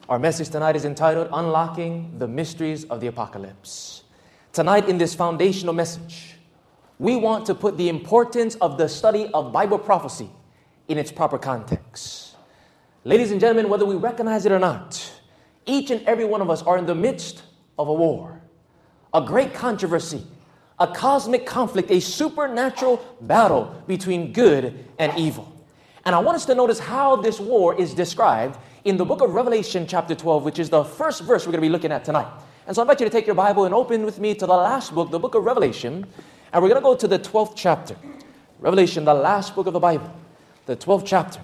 Our message tonight is entitled, Unlocking the Mysteries of the Apocalypse. Tonight in this foundational message, we want to put the importance of the study of Bible prophecy in its proper context. Ladies and gentlemen, whether we recognize it or not, each and every one of us are in the midst of a war, a great controversy, a cosmic conflict, a supernatural battle between good and evil. And I want us to notice how this war is described in the book of Revelation chapter 12, which is the first verse we're going to be looking at tonight. And so I invite you to take your Bible and open with me to the last book, the book of Revelation. And we're going to go to the 12th chapter. Revelation, the last book of the Bible, the 12th chapter.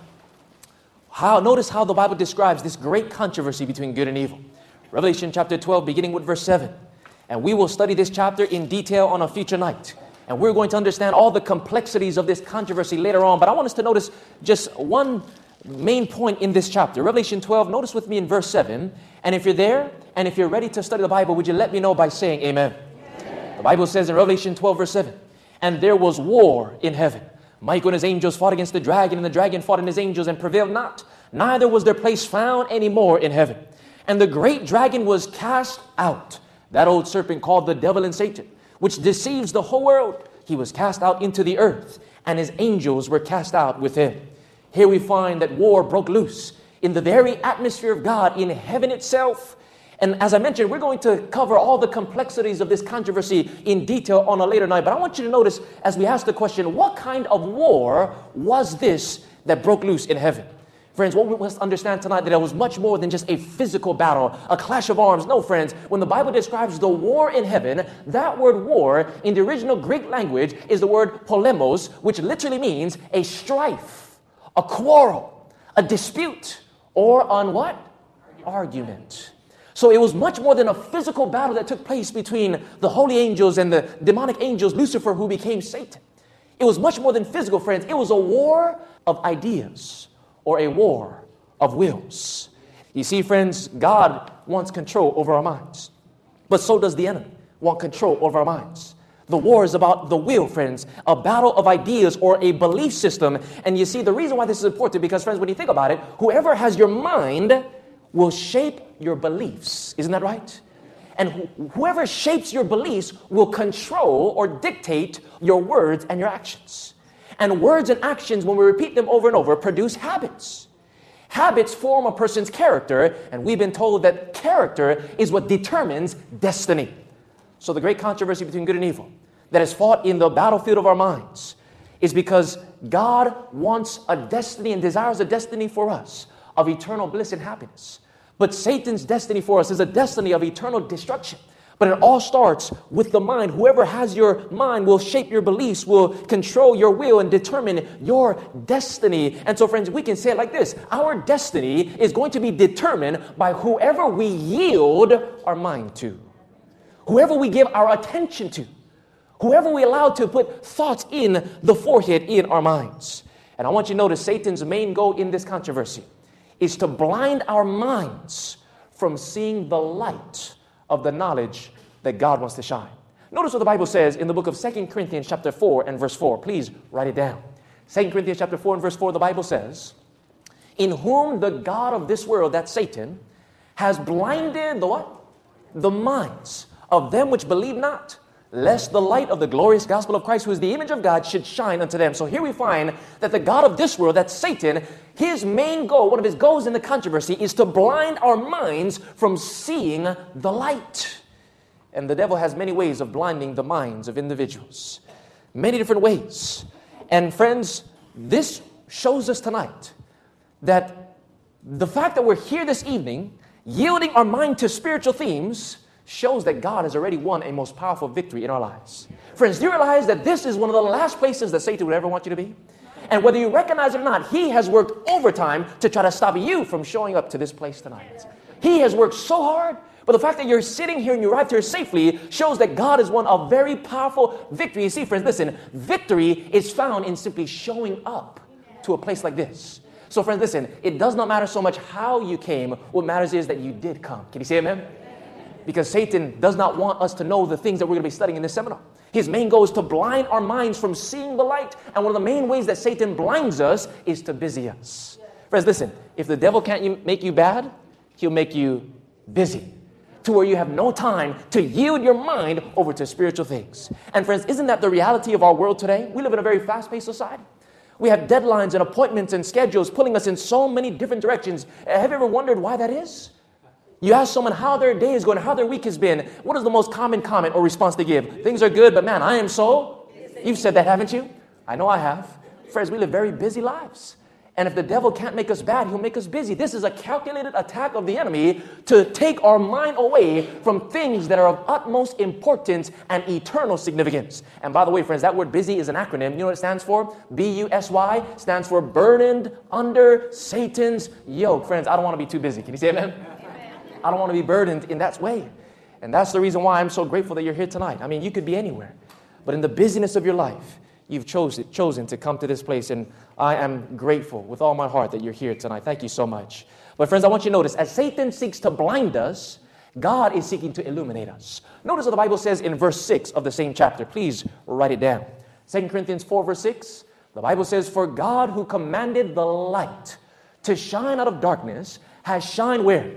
Notice how the Bible describes this great controversy between good and evil. Revelation chapter 12, beginning with verse 7. And we will study this chapter in detail on a future night. And we're going to understand all the complexities of this controversy later on. But I want us to notice just one main point in this chapter. Revelation 12, notice with me in verse 7. And if you're there, and if you're ready to study the Bible, would you let me know by saying amen? Amen. The Bible says in Revelation 12, verse 7, and there was war in heaven. Michael and his angels fought against the dragon, and the dragon fought and his angels and prevailed not. Neither was their place found any more in heaven. And the great dragon was cast out, that old serpent called the devil and Satan, which deceives the whole world. He was cast out into the earth, and his angels were cast out with him. Here we find that war broke loose in the very atmosphere of God, in heaven itself. And as I mentioned, we're going to cover all the complexities of this controversy in detail on a later night. But I want you to notice, as we ask the question, what kind of war was this that broke loose in heaven? Friends, what we must understand tonight, that it was much more than just a physical battle, a clash of arms. No, friends, when the Bible describes the war in heaven, that word war in the original Greek language is the word polemos, which literally means a strife, a quarrel, a dispute, or on what? Argument. So it was much more than a physical battle that took place between the holy angels and the demonic angels, Lucifer, who became Satan. It was much more than physical, friends. It was a war of ideas, or a war of wills. You see, friends, God wants control over our minds, but so does the enemy want control over our minds. The war is about the will, friends, a battle of ideas or a belief system. And you see, the reason why this is important, because, friends, when you think about it, whoever has your mind will shape your beliefs. Isn't that right? And whoever shapes your beliefs will control or dictate your words and your actions. And words and actions, when we repeat them over and over, produce habits. Habits form a person's character, and we've been told that character is what determines destiny. So the great controversy between good and evil that is fought in the battlefield of our minds is because God wants a destiny and desires a destiny for us of eternal bliss and happiness. But Satan's destiny for us is a destiny of eternal destruction. But it all starts with the mind. Whoever has your mind will shape your beliefs, will control your will and determine your destiny. And so, friends, we can say it like this. Our destiny is going to be determined by whoever we yield our mind to, whoever we give our attention to, whoever we allow to put thoughts in the forehead in our minds. And I want you to notice Satan's main goal in this controversy is to blind our minds from seeing the light of the knowledge that God wants to shine. Notice what the Bible says in the book of 2 Corinthians chapter 4 and verse 4. Please write it down. 2 Corinthians chapter 4 and verse 4, the Bible says, in whom the God of this world, that's Satan, has blinded the what? The minds of them which believe not, lest the light of the glorious gospel of Christ, who is the image of God, should shine unto them. So here we find that the God of this world, that's Satan, his main goal, one of his goals in the controversy, is to blind our minds from seeing the light. And the devil has many ways of blinding the minds of individuals. Many different ways. And friends, this shows us tonight that the fact that we're here this evening, yielding our mind to spiritual themes, shows that God has already won a most powerful victory in our lives. Friends, do you realize that this is one of the last places that Satan would ever want you to be? And whether you recognize it or not, he has worked overtime to try to stop you from showing up to this place tonight. He has worked so hard, but the fact that you're sitting here and you arrived here safely shows that God has won a very powerful victory. You see, friends, listen, victory is found in simply showing up to a place like this. So, friends, listen, it does not matter so much how you came. What matters is that you did come. Can you say amen? Because Satan does not want us to know the things that we're going to be studying in this seminar. His main goal is to blind our minds from seeing the light. And one of the main ways that Satan blinds us is to busy us. Friends, listen, if the devil can't make you bad, He'll make you busy to where you have no time to yield your mind over to spiritual things. And friends, isn't that the reality of our world today? We live in a very fast-paced society. We have deadlines and appointments and schedules pulling us in so many different directions. Have you ever wondered why that is? You ask someone how their day is going, how their week has been. What is the most common comment or response they give? Things are good, but man, I am so... You've said that, haven't you? I know I have. Friends, we live very busy lives. And if the devil can't make us bad, he'll make us busy. This is a calculated attack of the enemy to take our mind away from things that are of utmost importance and eternal significance. And by the way, friends, that word busy is an acronym. You know what it stands for? B-U-S-Y stands for burdened under Satan's yoke. Friends, I don't want to be too busy. Can you say amen? I don't want to be burdened in that way. And that's the reason why I'm so grateful that you're here tonight. I mean, you could be anywhere. But in the busyness of your life, you've chosen to come to this place, and I am grateful with all my heart that you're here tonight. Thank you so much. But friends, I want you to notice, as Satan seeks to blind us, God is seeking to illuminate us. Notice what the Bible says in verse 6 of the same chapter. Please write it down. 2 Corinthians 4, verse 6, the Bible says, "For God who commanded the light to shine out of darkness has shined where?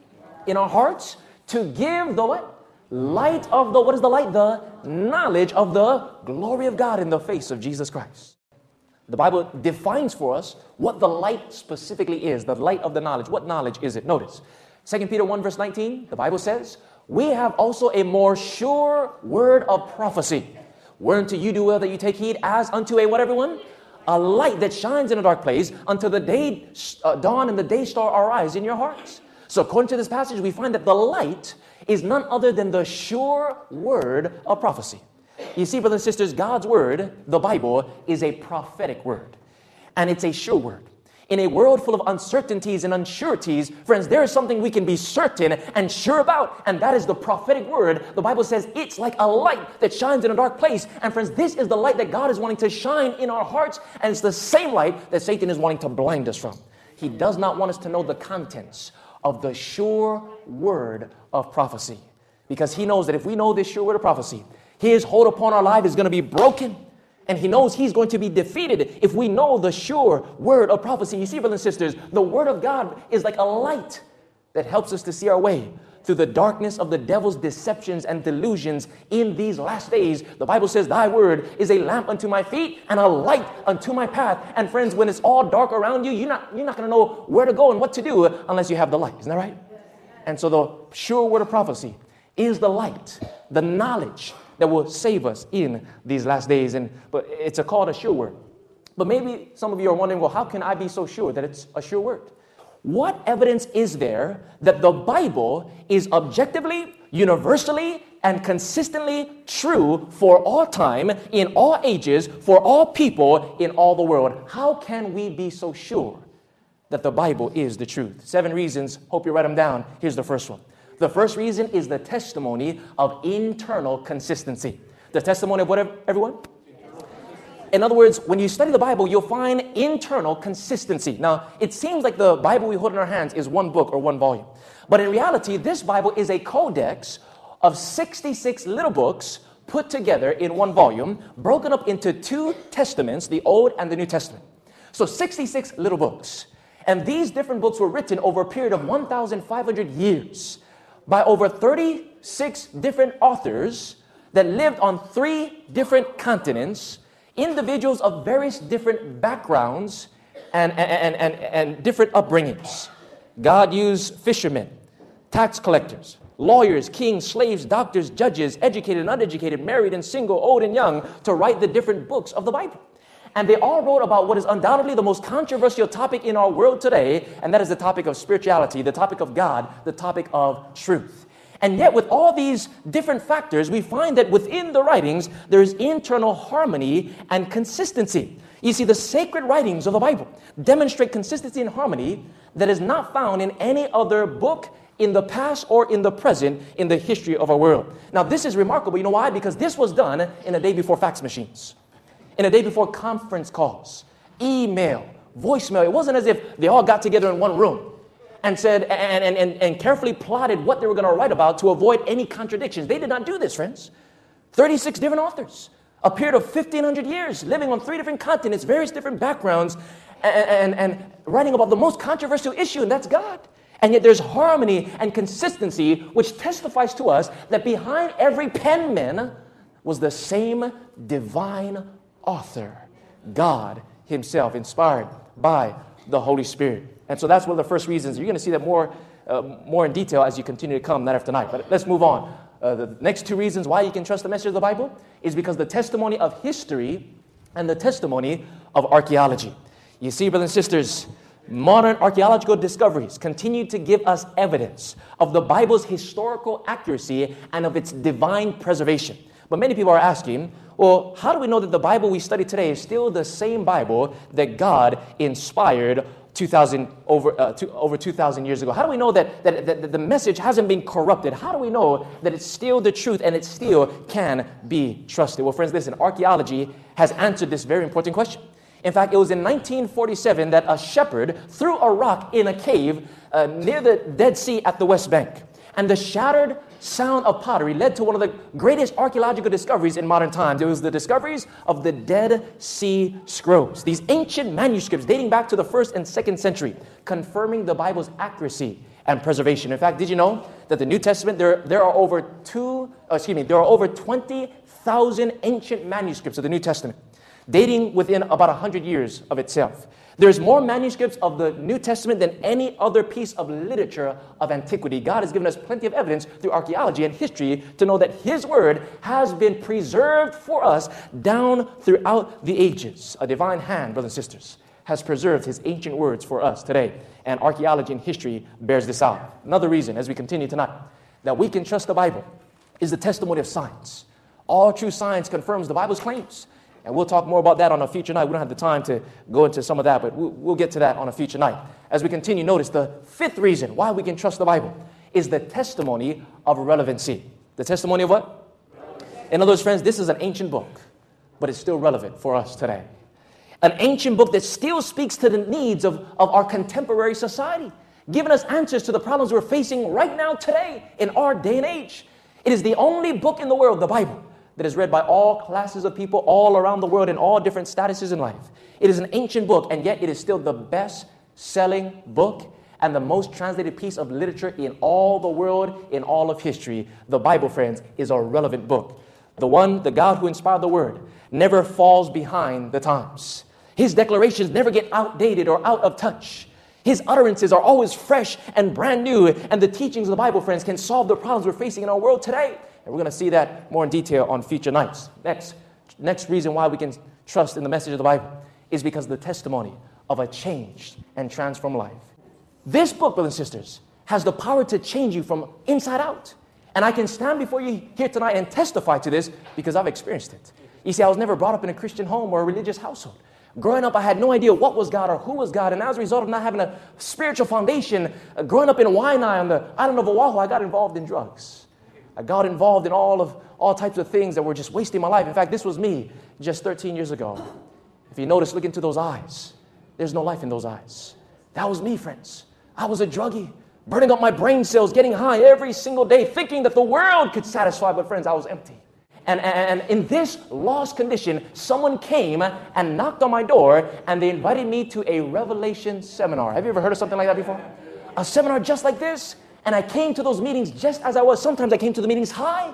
In our hearts, to give the what? Light of the, what is the light? The knowledge of the glory of God in the face of Jesus Christ." The Bible defines for us what the light specifically is, the light of the knowledge. What knowledge is it? Notice, 2 Peter 1 verse 19, the Bible says, "We have also a more sure word of prophecy, whereunto you do well that you take heed, as unto a," what everyone? "A light that shines in a dark place, until the day dawn and the day star arise in your hearts." So according to this passage, we find that the light is none other than the sure word of prophecy. You see, brothers and sisters, God's word, the Bible, is a prophetic word. And it's a sure word. In a world full of uncertainties and unsureties, friends, there is something we can be certain and sure about, and that is the prophetic word. The Bible says it's like a light that shines in a dark place. And friends, this is the light that God is wanting to shine in our hearts, and it's the same light that Satan is wanting to blind us from. He does not want us to know the contents of the sure word of prophecy. Because he knows that if we know this sure word of prophecy, his hold upon our life is going to be broken. And he knows he's going to be defeated if we know the sure word of prophecy. You see, brothers and sisters, the word of God is like a light that helps us to see our way through the darkness of the devil's deceptions and delusions in these last days. The Bible says, "Thy word is a lamp unto my feet and a light unto my path." And friends, when it's all dark around you, you're not going to know where to go and what to do unless you have the light. Isn't that right? And so the sure word of prophecy is the light, the knowledge that will save us in these last days. But it's called a sure word. But maybe some of you are wondering, well, how can I be so sure that it's a sure word? What evidence is there that the Bible is objectively, universally, and consistently true for all time, in all ages, for all people, in all the world? How can we be so sure that the Bible is the truth? 7 reasons. Hope you write them down. Here's the first one. The first reason is the testimony of internal consistency. The testimony of what, everyone? In other words, when you study the Bible, you'll find internal consistency. Now, it seems like the Bible we hold in our hands is one book or one volume. But in reality, this Bible is a codex of 66 little books put together in one volume, broken up into 2 testaments, the Old and the New Testament. So 66 little books. And these different books were written over a period of 1,500 years by over 36 different authors that lived on 3 different continents, individuals of various different backgrounds and different upbringings. God used fishermen, tax collectors, lawyers, kings, slaves, doctors, judges, educated and uneducated, married and single, old and young, to write the different books of the Bible. And they all wrote about what is undoubtedly the most controversial topic in our world today, and that is the topic of spirituality, the topic of God, the topic of truth. And yet, with all these different factors, we find that within the writings, there is internal harmony and consistency. You see, the sacred writings of the Bible demonstrate consistency and harmony that is not found in any other book in the past or in the present in the history of our world. Now, this is remarkable. You know why? Because this was done in a day before fax machines, in a day before conference calls, email, voicemail. It wasn't as if they all got together in one room and said and carefully plotted what they were going to write about to avoid any contradictions. They did not do this, friends. 36 different authors, a period of 1,500 years, living on 3 different continents, various different backgrounds, and writing about the most controversial issue, and that's God. And yet there's harmony and consistency which testifies to us that behind every penman was the same divine author, God himself, inspired by the Holy Spirit. And so that's one of the first reasons. You're going to see that more in detail as you continue to come night after night. But let's move on. The next two reasons why you can trust the message of the Bible is because the testimony of history and the testimony of archaeology. You see, brothers and sisters, modern archaeological discoveries continue to give us evidence of the Bible's historical accuracy and of its divine preservation. But many people are asking, well, how do we know that the Bible we study today is still the same Bible that God inspired over 2,000 years ago? How do we know that the message hasn't been corrupted? How do we know that it's still the truth and it still can be trusted? Well, friends, listen, archaeology has answered this very important question. In fact, it was in 1947 that a shepherd threw a rock in a cave near the Dead Sea at the West Bank. And the shattered sound of pottery led to one of the greatest archaeological discoveries in modern times. It was the discoveries of the Dead Sea Scrolls, these ancient manuscripts dating back to the 1st and 2nd century, confirming the Bible's accuracy and preservation. In fact, did you know that the New Testament, there are over 20,000 ancient manuscripts of the New Testament, dating within about 100 years of itself. There's more manuscripts of the New Testament than any other piece of literature of antiquity. God has given us plenty of evidence through archaeology and history to know that His Word has been preserved for us down throughout the ages. A divine hand, brothers and sisters, has preserved His ancient words for us today. And archaeology and history bears this out. Another reason, as we continue tonight, that we can trust the Bible is the testimony of science. All true science confirms the Bible's claims. And we'll talk more about that on a future night. We don't have the time to go into some of that, but we'll get to that on a future night. As we continue, notice the fifth reason why we can trust the Bible is the testimony of relevancy. The testimony of what? In other words, friends, this is an ancient book, but it's still relevant for us today. An ancient book that still speaks to the needs of our contemporary society, giving us answers to the problems we're facing right now today in our day and age. It is the only book in the world, the Bible, that is read by all classes of people all around the world in all different statuses in life. It is an ancient book, and yet it is still the best-selling book and the most translated piece of literature in all the world, in all of history. The Bible, friends, is a relevant book. The God who inspired the Word never falls behind the times. His declarations never get outdated or out of touch. His utterances are always fresh and brand new, and the teachings of the Bible, friends, can solve the problems we're facing in our world today. And we're going to see that more in detail on future nights. Next reason why we can trust in the message of the Bible is because of the testimony of a changed and transformed life. This book, brothers and sisters, has the power to change you from inside out. And I can stand before you here tonight and testify to this because I've experienced it. You see, I was never brought up in a Christian home or a religious household. Growing up, I had no idea what was God or who was God. And as a result of not having a spiritual foundation, growing up in Waianae on the island of Oahu, I got involved in drugs. I got involved in all types of things that were just wasting my life. In fact, this was me just 13 years ago. If you notice, look into those eyes. There's no life in those eyes. That was me, friends. I was a druggie, burning up my brain cells, getting high every single day, thinking that the world could satisfy. But friends, I was empty. And in this lost condition, someone came and knocked on my door, and they invited me to a Revelation seminar. Have you ever heard of something like that before? A seminar just like this? And I came to those meetings just as I was. Sometimes I came to the meetings high.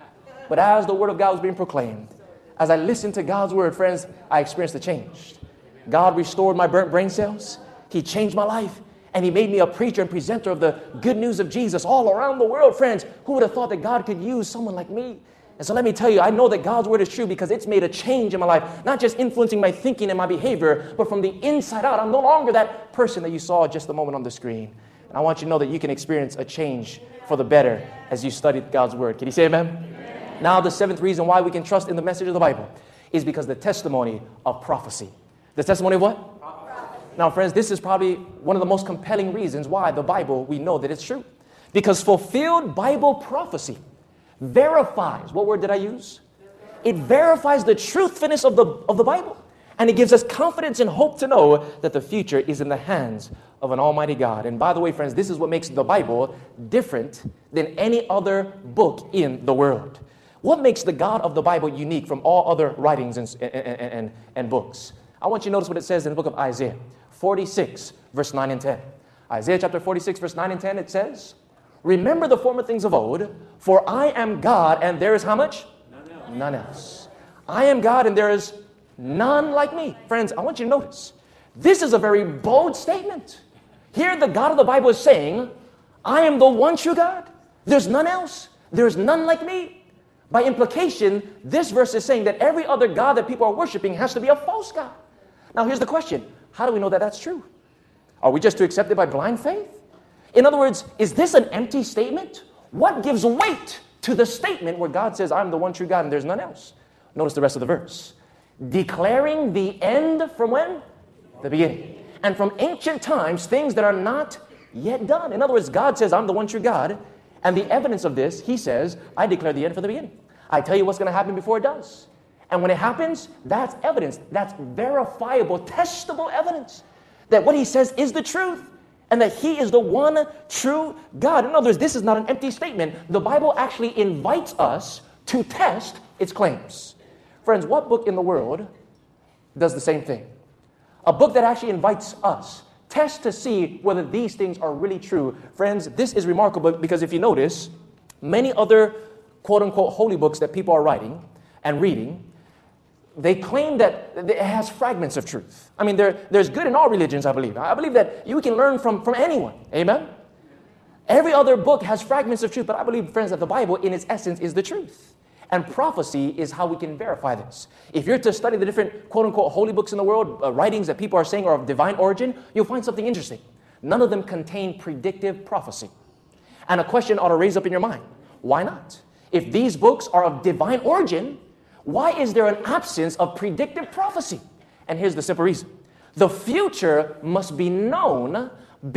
But as the Word of God was being proclaimed, as I listened to God's Word, friends, I experienced a change. God restored my burnt brain cells. He changed my life. And He made me a preacher and presenter of the good news of Jesus all around the world. Friends, who would have thought that God could use someone like me? And so let me tell you, I know that God's Word is true because it's made a change in my life, not just influencing my thinking and my behavior, but from the inside out. I'm no longer that person that you saw just a moment on the screen. And I want you to know that you can experience a change for the better as you study God's Word. Can you say amen? Amen. Now, the seventh reason why we can trust in the message of the Bible is because the testimony of prophecy. The testimony of what? Prophecy. Now, friends, this is probably one of the most compelling reasons why the Bible, we know that it's true. Because fulfilled Bible prophecy verifies, what word did I use? It verifies the truthfulness of the Bible. And it gives us confidence and hope to know that the future is in the hands of an almighty God. And by the way, friends, this is what makes the Bible different than any other book in the world. What makes the God of the Bible unique from all other writings and books? I want you to notice what it says in the book of Isaiah 46, verse 9 and 10. Isaiah chapter 46, verse 9 and 10, it says, remember the former things of old, for I am God, and there is how much? None else. I am God, and there is none like me. Friends, I want you to notice, this is a very bold statement. Here the God of the Bible is saying, I am the one true God. There's none else. There's none like me. By implication, this verse is saying that every other God that people are worshiping has to be a false God. Now here's the question. How do we know that that's true? Are we just to accept it by blind faith? In other words, is this an empty statement? What gives weight to the statement where God says, I'm the one true God and there's none else? Notice the rest of the verse. Declaring the end from when? The beginning. And from ancient times, things that are not yet done. In other words, God says, I'm the one true God. And the evidence of this, he says, I declare the end from the beginning. I tell you what's going to happen before it does. And when it happens, that's evidence. That's verifiable, testable evidence that what he says is the truth and that he is the one true God. In other words, this is not an empty statement. The Bible actually invites us to test its claims. Friends, what book in the world does the same thing? A book that actually invites us test to see whether these things are really true. Friends, this is remarkable because if you notice, many other quote-unquote holy books that people are writing and reading, they claim that it has fragments of truth. I mean, there's good in all religions, I believe. I believe that you can learn from anyone. Amen? Every other book has fragments of truth, but I believe, friends, that the Bible in its essence is the truth. And prophecy is how we can verify this. If you're to study the different quote-unquote holy books in the world, writings that people are saying are of divine origin, you'll find something interesting. None of them contain predictive prophecy. And a question ought to raise up in your mind. Why not? If these books are of divine origin, why is there an absence of predictive prophecy? And here's the simple reason. The future must be known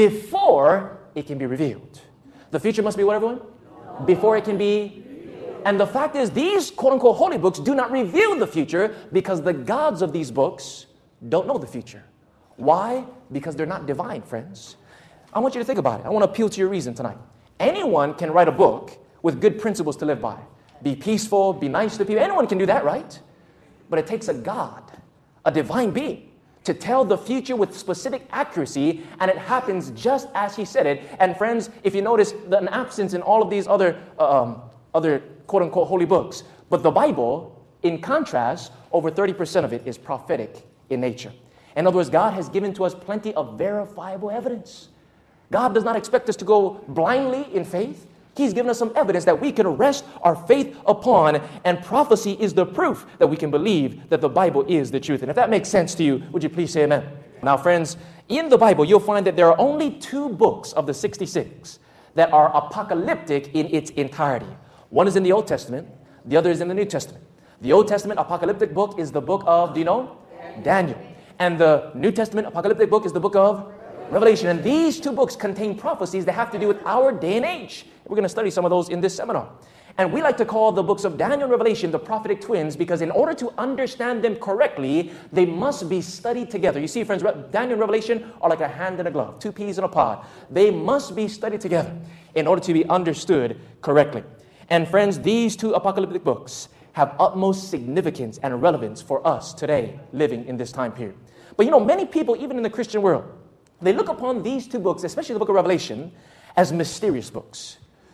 before it can be revealed. The future must be what, everyone? Before it can be. And the fact is, these quote-unquote holy books do not reveal the future because the gods of these books don't know the future. Why? Because they're not divine, friends. I want you to think about it. I want to appeal to your reason tonight. Anyone can write a book with good principles to live by. Be peaceful, be nice to people. Anyone can do that, right? But it takes a God, a divine being, to tell the future with specific accuracy, and it happens just as he said it. And friends, if you notice an absence in all of these other quote-unquote holy books, but the Bible, in contrast, over 30% of it is prophetic in nature. In other words, God has given to us plenty of verifiable evidence. God does not expect us to go blindly in faith. He's given us some evidence that we can rest our faith upon, and prophecy is the proof that we can believe that the Bible is the truth. And if that makes sense to you, would you please say amen? Now, friends, in the Bible, you'll find that there are only 2 books of the 66 that are apocalyptic in its entirety. One is in the Old Testament, the other is in the New Testament. The Old Testament apocalyptic book is the book of, do you know? Daniel. And the New Testament apocalyptic book is the book of Revelation. And these 2 books contain prophecies that have to do with our day and age. We're going to study some of those in this seminar. And we like to call the books of Daniel and Revelation the prophetic twins because in order to understand them correctly, they must be studied together. You see, friends, Daniel and Revelation are like a hand and a glove, 2 peas in a pod. They must be studied together in order to be understood correctly. And friends, these 2 apocalyptic books have utmost significance and relevance for us today living in this time period. But you know, many people, even in the Christian world, they look upon these 2 books, especially the book of Revelation, as mysterious books.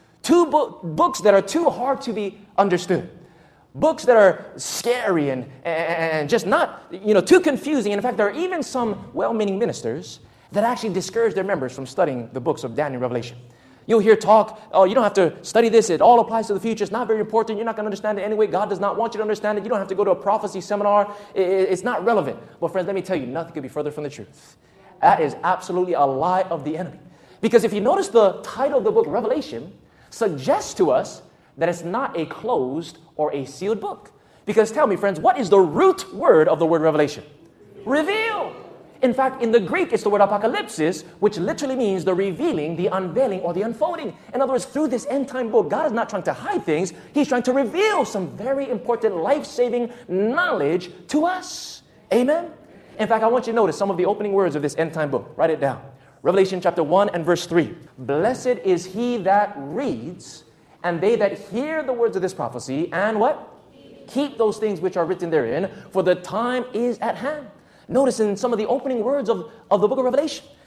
2 books that are too hard to be understood. Books that are scary and just not, too confusing. And in fact, there are even some well-meaning ministers that actually discourage their members from studying the books of Daniel and Revelation. You'll hear talk, oh, you don't have to study this. It all applies to the future. It's not very important. You're not going to understand it anyway. God does not want you to understand it. You don't have to go to a prophecy seminar. It's not relevant. Well, friends, let me tell you, nothing could be further from the truth. That is absolutely a lie of the enemy. Because if you notice, the title of the book, Revelation, suggests to us that it's not a closed or a sealed book. Because tell me, friends, what is the root word of the word revelation? Reveal. In fact, in the Greek, it's the word apocalypsis, which literally means the revealing, the unveiling, or the unfolding. In other words, through this end-time book, God is not trying to hide things. He's trying to reveal some very important life-saving knowledge to us. Amen? In fact, I want you to notice some of the opening words of this end-time book. Write it down. Revelation chapter 1 and verse 3. Blessed is he that reads, and they that hear the words of this prophecy, and what? Keep those things which are written therein, for the time is at hand. Notice in some of the opening words of the book of Revelation,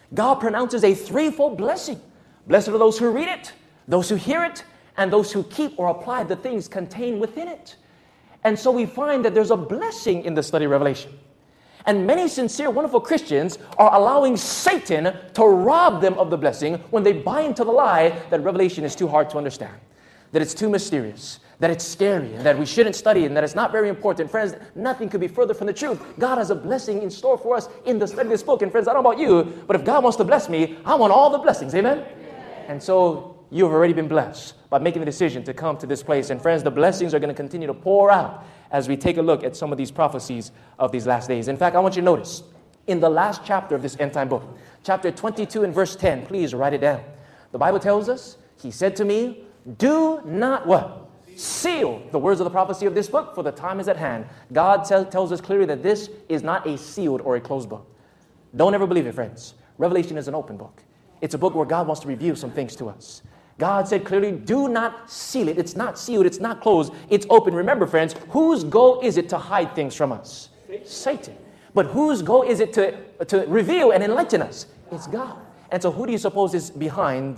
God pronounces a threefold blessing. Blessed are those who read it, those who hear it, and those who keep or apply the things contained within it. And so we find that there's a blessing in the study of Revelation. And many sincere, wonderful Christians are allowing Satan to rob them of the blessing when they buy into the lie that Revelation is too hard to understand, that it's too mysterious, that it's scary, and that we shouldn't study it, and that it's not very important. Friends, nothing could be further from the truth. God has a blessing in store for us in the study of this book. And friends, I don't know about you, but if God wants to bless me, I want all the blessings. Amen? And so you have already been blessed by making the decision to come to this place. And friends, the blessings are going to continue to pour out as we take a look at some of these prophecies of these last days. In fact, I want you to notice in the last chapter of this end time book, chapter 22 and verse 10, please write it down. The Bible tells us, He said to me, do not what? Seal the words of the prophecy of this book, for the time is at hand. God tells us clearly that this is not a sealed or a closed book. Don't ever believe it, friends. Revelation is an open book. It's a book where God wants to reveal some things to us. God said clearly, do not seal it. It's not sealed. It's not closed. It's open. Remember, friends, whose goal is it to hide things from us? Satan. But whose goal is it to reveal and enlighten us? It's God. And so who do you suppose is behind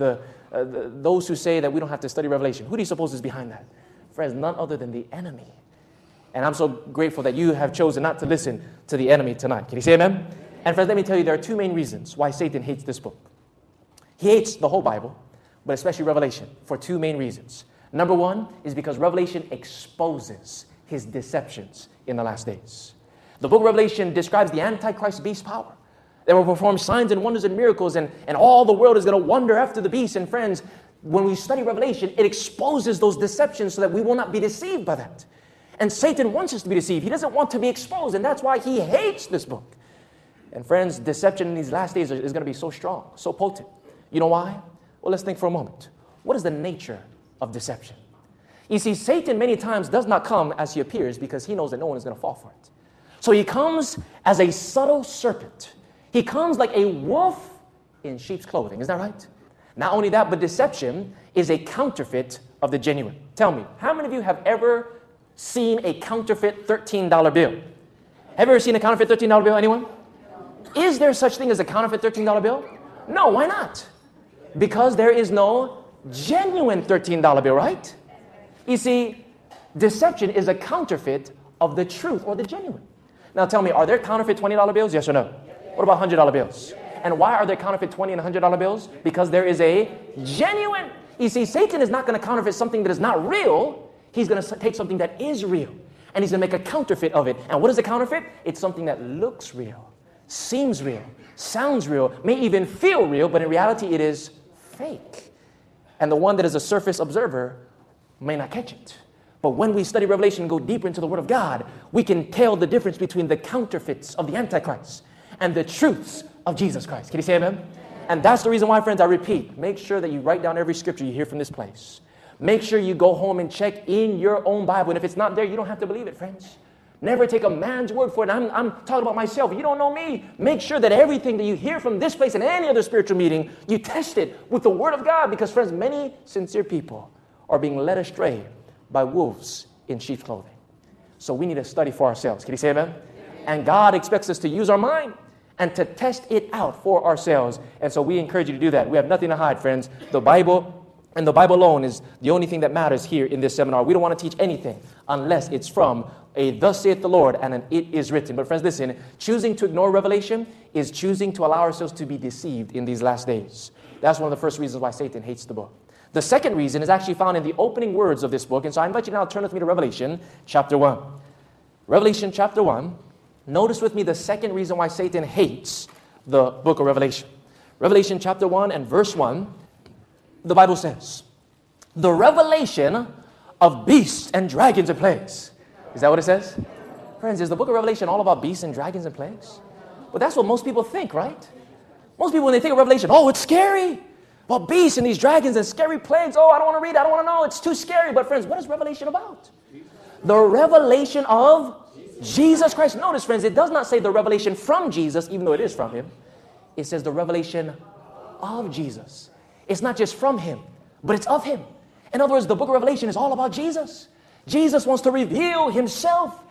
those who say that we don't have to study Revelation? Who do you suppose is behind that? Friends, none other than the enemy. And I'm so grateful that you have chosen not to listen to the enemy tonight. Can you say amen? And friends, let me tell you, there are two main reasons why Satan hates this book. He hates the whole Bible, but especially Revelation, for two main reasons. Number one is because Revelation exposes his deceptions in the last days. The book of Revelation describes the Antichrist beast power that will perform signs and wonders and miracles, and all the world is going to wonder after the beast. And friends, when we study Revelation, it exposes those deceptions so that we will not be deceived by that. And Satan wants us to be deceived. He doesn't want to be exposed, and that's why he hates this book. And friends, deception in these last days is going to be so strong, so potent. You know why? Well, let's think for a moment. What is the nature of deception? You see, Satan many times does not come as he appears because he knows that no one is going to fall for it. So he comes as a subtle serpent. He comes like a wolf in sheep's clothing. Is that right? Not only that, but deception is a counterfeit of the genuine. Tell me, how many of you have ever seen a counterfeit $13 bill? Have you ever seen a counterfeit $13 bill, anyone? Is there such thing as a counterfeit $13 bill? No, why not? Because there is no genuine $13 bill, right? You see, deception is a counterfeit of the truth or the genuine. Now tell me, are there counterfeit $20 bills? Yes or no? What about $100 bills? And why are there counterfeit $20 and $100 bills? Because there is a genuine. You see, Satan is not going to counterfeit something that is not real. He's going to take something that is real, and he's going to make a counterfeit of it. And what is a counterfeit? It's something that looks real, seems real, sounds real, may even feel real, but in reality it is fake. And the one that is a surface observer may not catch it. But when we study Revelation and go deeper into the Word of God, we can tell the difference between the counterfeits of the Antichrist and the truths of Jesus Christ. Can you say amen? And that's the reason why, friends, I repeat, make sure that you write down every scripture you hear from this place. Make sure you go home and check in your own Bible. And if it's not there, you don't have to believe it, friends. Never take a man's word for it. I'm talking about myself. You don't know me. Make sure that everything that you hear from this place and any other spiritual meeting, you test it with the Word of God. Because, friends, many sincere people are being led astray by wolves in sheep's clothing. So we need to study for ourselves. Can you say amen? And God expects us to use our mind and to test it out for ourselves. And so we encourage you to do that. We have nothing to hide, friends. The Bible and the Bible alone is the only thing that matters here in this seminar. We don't want to teach anything unless it's from a thus saith the Lord and an it is written. But friends, listen, choosing to ignore Revelation is choosing to allow ourselves to be deceived in these last days. That's one of the first reasons why Satan hates the book. The second reason is actually found in the opening words of this book. And so I invite you now to turn with me to Revelation chapter 1. Revelation chapter 1. Notice with me the second reason why Satan hates the book of Revelation. Revelation chapter 1 and verse 1, the Bible says, the revelation of beasts and dragons and plagues. Is that what it says? Friends, is the book of Revelation all about beasts and dragons and plagues? Well, that's what most people think, right? Most people, when they think of Revelation, oh, it's scary. Well, beasts and these dragons and scary plagues. Oh, I don't want to read it. I don't want to know. It's too scary. But friends, what is Revelation about? The revelation of Jesus Christ. Notice, friends, it does not say the revelation from Jesus, even though it is from him. It says the revelation of Jesus. It's not just from him, but it's of him. In other words, the book of Revelation is all about Jesus. Jesus wants to reveal himself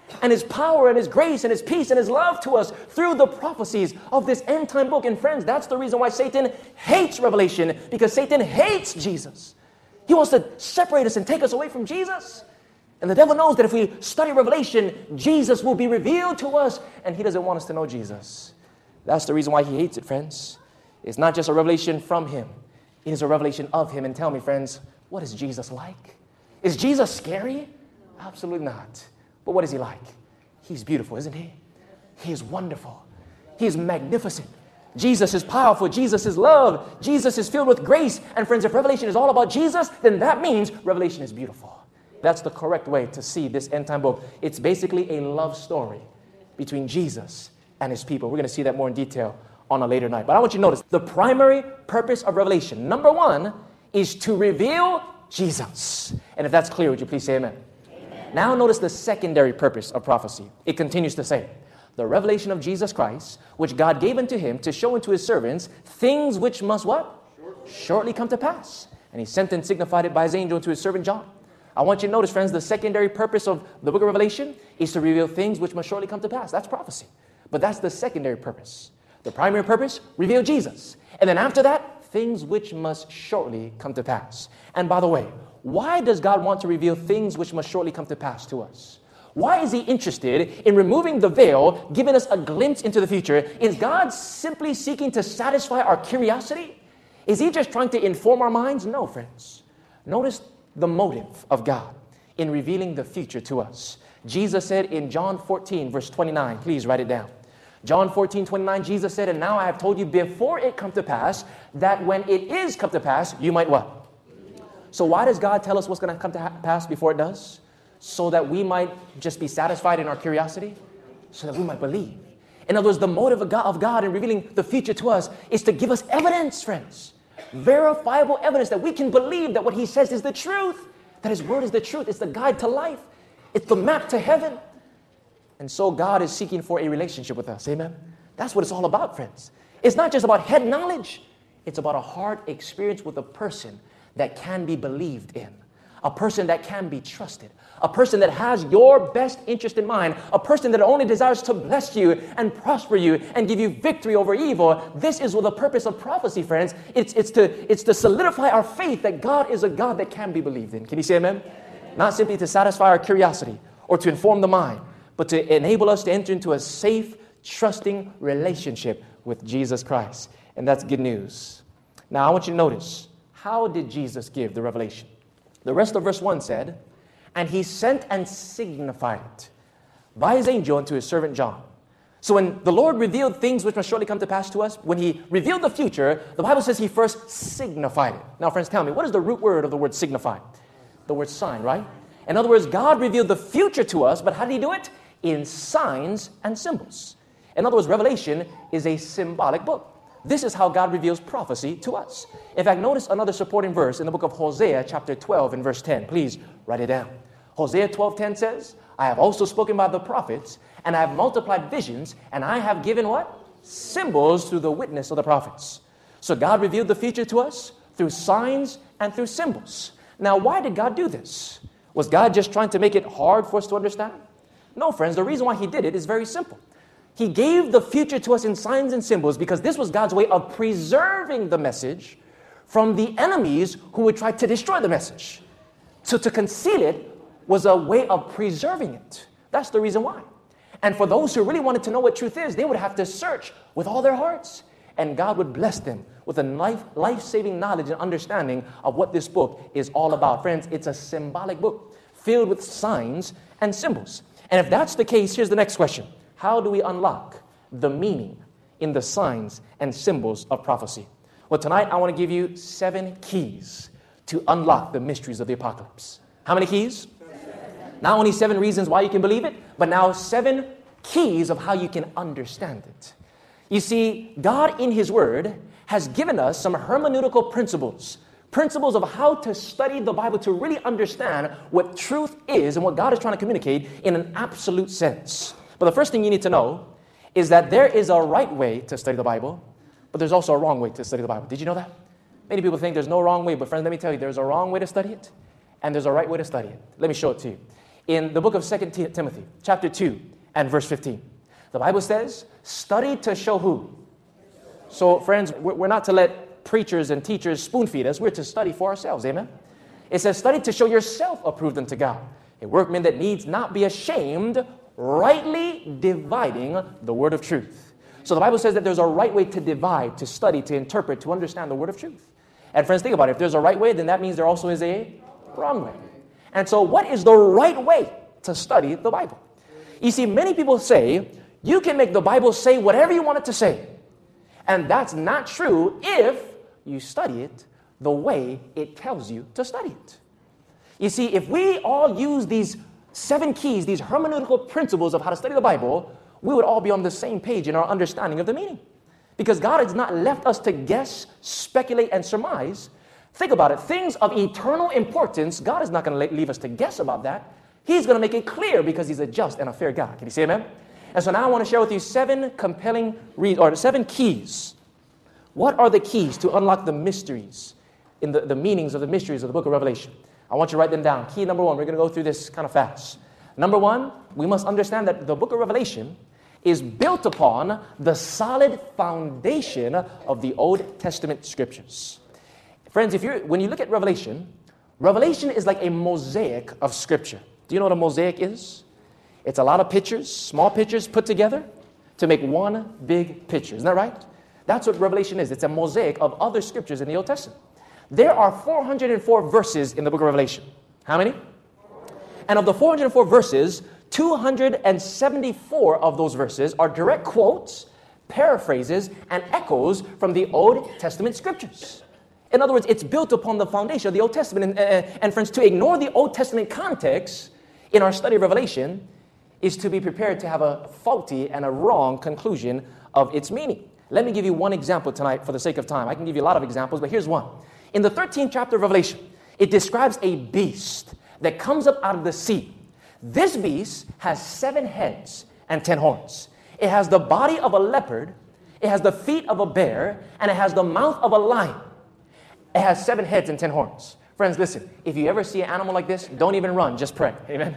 and His power and His grace and His peace and His love to us through the prophecies of this end-time book. And friends, that's the reason why Satan hates revelation, because Satan hates Jesus. He wants to separate us and take us away from Jesus. And the devil knows that if we study Revelation, Jesus will be revealed to us, and he doesn't want us to know Jesus. That's the reason why he hates it, friends. It's not just a revelation from Him. It is a revelation of Him. And tell me, friends, what is Jesus like? Is Jesus scary? Absolutely not. But what is He like? He's beautiful, isn't He? He is wonderful. He is magnificent. Jesus is powerful. Jesus is love. Jesus is filled with grace. And friends, if Revelation is all about Jesus, then that means Revelation is beautiful. That's the correct way to see this end-time book. It's basically a love story between Jesus and His people. We're going to see that more in detail on a later night. But I want you to notice the primary purpose of Revelation, number one, is to reveal Jesus. And if that's clear, would you please say amen? Amen. Now notice the secondary purpose of prophecy. It continues to say, the revelation of Jesus Christ, which God gave unto Him to show unto His servants things which must what? Shortly come to pass. And He sent and signified it by His angel unto His servant John. I want you to notice, friends, the secondary purpose of the book of Revelation is to reveal things which must shortly come to pass. That's prophecy. But that's the secondary purpose. The primary purpose, reveal Jesus. And then after that, things which must shortly come to pass. And by the way, why does God want to reveal things which must shortly come to pass to us? Why is He interested in removing the veil, giving us a glimpse into the future? Is God simply seeking to satisfy our curiosity? Is He just trying to inform our minds? No, friends. Notice the motive of God in revealing the future to us. Jesus said in John 14, verse 29, please write it down. John 14, 29, Jesus said, and now I have told you before it come to pass, that when it is come to pass, you might what? So why does God tell us what's going to come to pass before it does? So that we might just be satisfied in our curiosity? So that we might believe. In other words, the motive of God in revealing the future to us is to give us evidence, friends. Verifiable evidence that we can believe that what He says is the truth. That His word is the truth. It's the guide to life. It's the map to heaven. And so God is seeking for a relationship with us. Amen? That's what it's all about, friends. It's not just about head knowledge. It's about a heart experience with a person that can be believed in. A person that can be trusted. A person that has your best interest in mind. A person that only desires to bless you and prosper you and give you victory over evil. This is the purpose of prophecy, friends. It's to solidify our faith that God is a God that can be believed in. Can you say amen? Not simply to satisfy our curiosity or to inform the mind, but to enable us to enter into a safe, trusting relationship with Jesus Christ. And that's good news. Now, I want you to notice, how did Jesus give the revelation? The rest of verse 1 said, and He sent and signified it by His angel unto His servant John. So when the Lord revealed things which must surely come to pass to us, when He revealed the future, the Bible says He first signified it. Now, friends, tell me, what is the root word of the word signify? The word sign, right? In other words, God revealed the future to us, but how did He do it? In signs and symbols. In other words, Revelation is a symbolic book. This is how God reveals prophecy to us. In fact, notice another supporting verse in the book of Hosea, chapter 12 and verse 10. Please write it down. Hosea 12:10 says, I have also spoken by the prophets, and I have multiplied visions, and I have given what? Symbols through the witness of the prophets. So God revealed the future to us through signs and through symbols. Now, why did God do this? Was God just trying to make it hard for us to understand? No, friends, the reason why He did it is very simple. He gave the future to us in signs and symbols because this was God's way of preserving the message from the enemies who would try to destroy the message. So to conceal it was a way of preserving it. That's the reason why. And for those who really wanted to know what truth is, they would have to search with all their hearts. And God would bless them with a life-saving knowledge and understanding of what this book is all about. Friends, it's a symbolic book filled with signs and symbols. And if that's the case, here's the next question. How do we unlock the meaning in the signs and symbols of prophecy? Well, tonight I want to give you 7 keys to unlock the mysteries of the apocalypse. How many keys? 7. Not only 7 reasons why you can believe it, but now 7 keys of how you can understand it. You see, God in His Word has given us some hermeneutical principles of how to study the Bible to really understand what truth is and what God is trying to communicate in an absolute sense. But the first thing you need to know is that there is a right way to study the Bible, but there's also a wrong way to study the Bible. Did you know that? Many people think there's no wrong way, but friends, let me tell you, there's a wrong way to study it, and there's a right way to study it. Let me show it to you. in the book of 2 Timothy, chapter 2 and verse 15. The Bible says, study to show who? So, friends, we're not to let preachers and teachers spoon feed us. We're to study for ourselves. Amen? It says, study to show yourself approved unto God, a workman that needs not be ashamed, rightly dividing the word of truth. So the Bible says that there's a right way to divide, to study, to interpret, to understand the word of truth. And friends, think about it. If there's a right way, then that means there also is a wrong way. And so what is the right way to study the Bible? You see, many people say, you can make the Bible say whatever you want it to say. And that's not true if you study it the way it tells you to study it. You see, if we all use these 7 keys, these hermeneutical principles of how to study the Bible, we would all be on the same page in our understanding of the meaning. Because God has not left us to guess, speculate, and surmise. Think about it. Things of eternal importance, God is not going to leave us to guess about that. He's going to make it clear because He's a just and a fair God. Can you say amen? And so now I want to share with you 7 compelling or 7 keys. What are the keys to unlock the mysteries, in the meanings of the mysteries of the book of Revelation? I want you to write them down. Key number 1, we're going to go through this kind of fast. Number 1, we must understand that the book of Revelation is built upon the solid foundation of the Old Testament scriptures. Friends, when you look at Revelation, Revelation is like a mosaic of scripture. Do you know what a mosaic is? It's a lot of pictures, small pictures put together to make one big picture. Isn't that right? That's what Revelation is. It's a mosaic of other scriptures in the Old Testament. There are 404 verses in the book of Revelation. How many? And of the 404 verses, 274 of those verses are direct quotes, paraphrases, and echoes from the Old Testament scriptures. In other words, it's built upon the foundation of the Old Testament. And friends, to ignore the Old Testament context in our study of Revelation is to be prepared to have a faulty and a wrong conclusion of its meaning. Let me give you one example tonight for the sake of time. I can give you a lot of examples, but here's one. In the 13th chapter of Revelation, it describes a beast that comes up out of the sea. This beast has 7 heads and 10 horns. It has the body of a leopard, it has the feet of a bear, and it has the mouth of a lion. It has 7 heads and 10 horns. Friends, listen, if you ever see an animal like this, don't even run, just pray. Amen?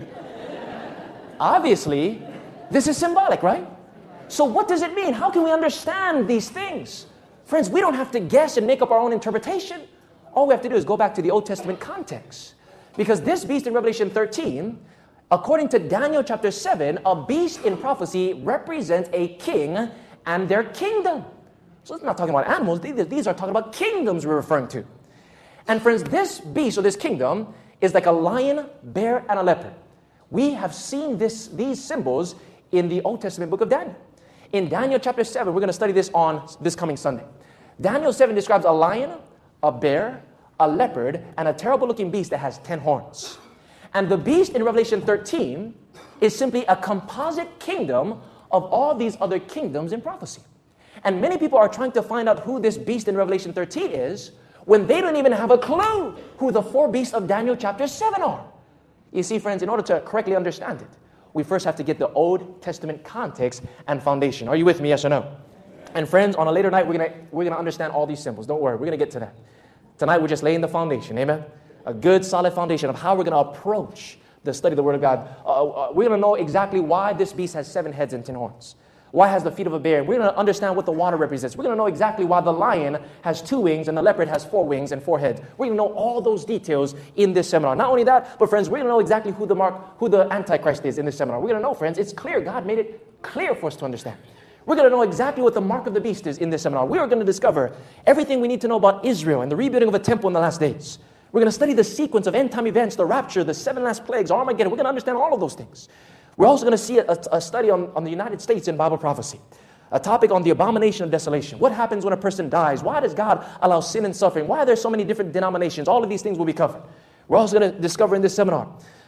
Obviously, this is symbolic, right? So what does it mean? How can we understand these things? Friends, we don't have to guess and make up our own interpretation. All we have to do is go back to the Old Testament context. Because this beast in Revelation 13, according to Daniel chapter 7, a beast in prophecy represents a king and their kingdom. So it's not talking about animals. These are talking about kingdoms we're referring to. And friends, this beast or this kingdom is like a lion, bear, and a leopard. We have seen these symbols in the Old Testament book of Daniel. In Daniel chapter 7, we're going to study this on this coming Sunday. Daniel 7 describes a lion, a bear, a leopard, and a terrible-looking beast that has 10 horns. And the beast in Revelation 13 is simply a composite kingdom of all these other kingdoms in prophecy. And many people are trying to find out who this beast in Revelation 13 is when they don't even have a clue who the 4 beasts of Daniel chapter 7 are. You see, friends, in order to correctly understand it, we first have to get the Old Testament context and foundation. Are you with me, yes or no? And friends, on a later night, we're gonna understand all these symbols. Don't worry, we're going to get to that. Tonight, we're just laying the foundation, amen? A good, solid foundation of how we're going to approach the study of the Word of God. We're going to know exactly why this beast has 7 heads and 10 horns. Why it has the feet of a bear? We're going to understand what the water represents. We're going to know exactly why the lion has 2 wings and the leopard has 4 wings and 4 heads. We're going to know all those details in this seminar. Not only that, but friends, we're going to know exactly who the Antichrist is in this seminar. We're going to know, friends, it's clear. God made it clear for us to understand. We're going to know exactly what the mark of the beast is in this seminar. We are going to discover everything we need to know about Israel and the rebuilding of a temple in the last days. We're going to study the sequence of end-time events, the rapture, the 7 last plagues, Armageddon. We're going to understand all of those things. We're also going to see a study on the United States in Bible prophecy. A topic on the abomination of desolation. What happens when a person dies? Why does God allow sin and suffering? Why are there so many different denominations? All of these things will be covered. We're also going to discover in this seminar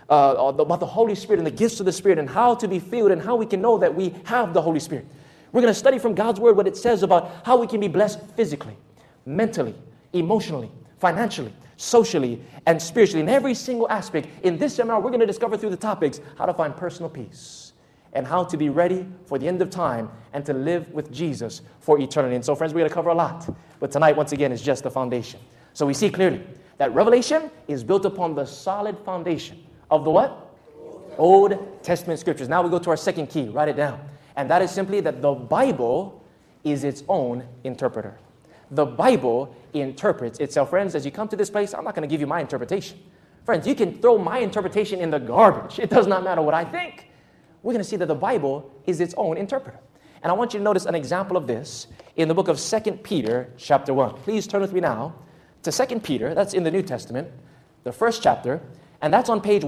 about the Holy Spirit and the gifts of the Spirit and how to be filled and how we can know that we have the Holy Spirit. We're going to study from God's Word what it says about how we can be blessed physically, mentally, emotionally, financially, socially, and spiritually. In every single aspect, in this seminar, we're going to discover through the topics how to find personal peace and how to be ready for the end of time and to live with Jesus for eternity. And so, friends, we're going to cover a lot. But tonight, once again, is just the foundation. So we see clearly that Revelation is built upon the solid foundation of the what? Old Testament scriptures. Now we go to our second key. Write it down. And that is simply that the Bible is its own interpreter. The Bible interprets itself. Friends, as you come to this place, I'm not going to give you my interpretation. Friends, you can throw my interpretation in the garbage. It does not matter what I think. We're going to see that the Bible is its own interpreter. And I want you to notice an example of this in the book of 2 Peter chapter 1. Please turn with me now to 2 Peter. That's in the New Testament, the first chapter. And that's on page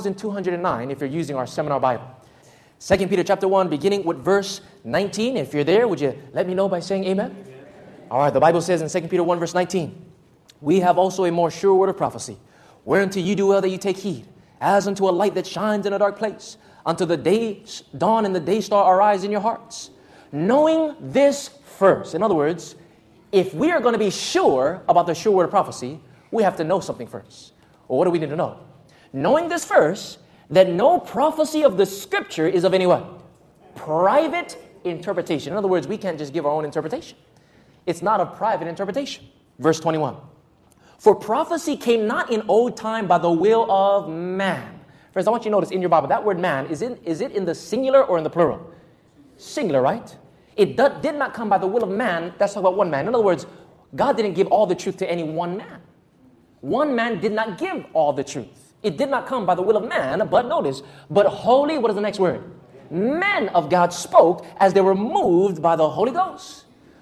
1209 if you're using our seminar Bible. 2 Peter chapter 1, beginning with verse 19. If you're there, would you let me know by saying amen? All right, the Bible says in 2 Peter 1, verse 19, we have also a more sure word of prophecy, whereunto you do well that you take heed, as unto a light that shines in a dark place, until the day dawn and the day star arise in your hearts. Knowing this first. In other words, if we are going to be sure about the sure word of prophecy, we have to know something first. Well, what do we need to know? Knowing this first, that no prophecy of the Scripture is of any what? Private interpretation. In other words, we can't just give our own interpretation. It's not a private interpretation. Verse 21. For prophecy came not in old time by the will of man. Friends, I want you to notice in your Bible, that word man, is it in the singular or in the plural? Singular, right? It did not come by the will of man. That's talking about one man. In other words, God didn't give all the truth to any one man. One man did not give all the truth. It did not come by the will of man, but notice, but holy, what is the next word? Men of God spoke as they were moved by the Holy Ghost.